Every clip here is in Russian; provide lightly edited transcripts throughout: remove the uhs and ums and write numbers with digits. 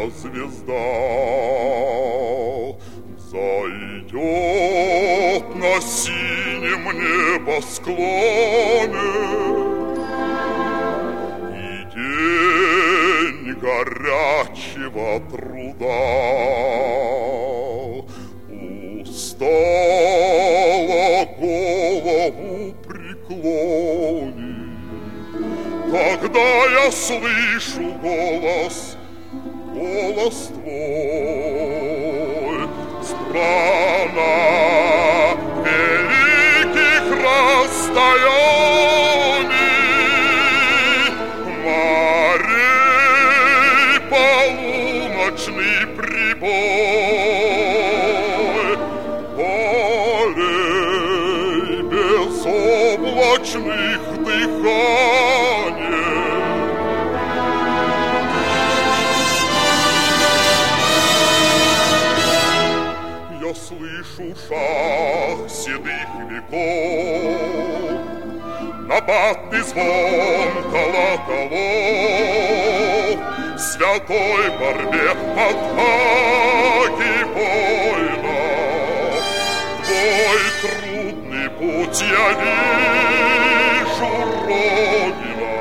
звезда зайдет на синем небосклоне, и день горячего труда устало голову преклонит. Когда я слышу голос твой, страна великих расстояний, морей полуночный прибой, полей безоблачных дыханий. Я слышу шаг седых веков, набатный звон колоколов, в святой борьбе отваги воинов. Твой трудный путь я вижу, Родина,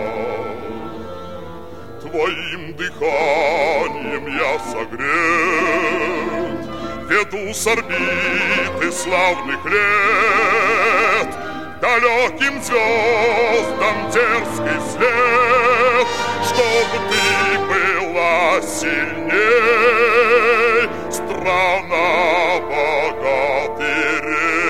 твоим дыханием я согрет, веду с орбиты славных лет далеким звездам дерзкий след, чтоб ты была сильней, страна богатырей.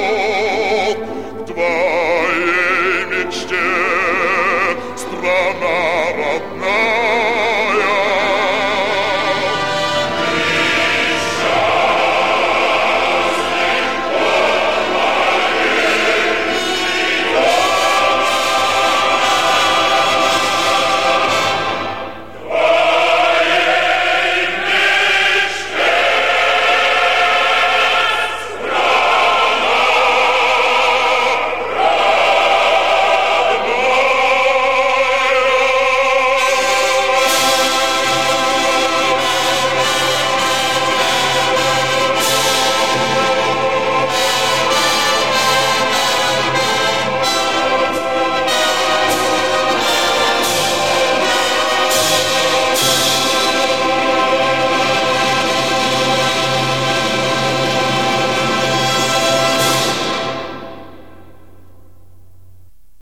Страна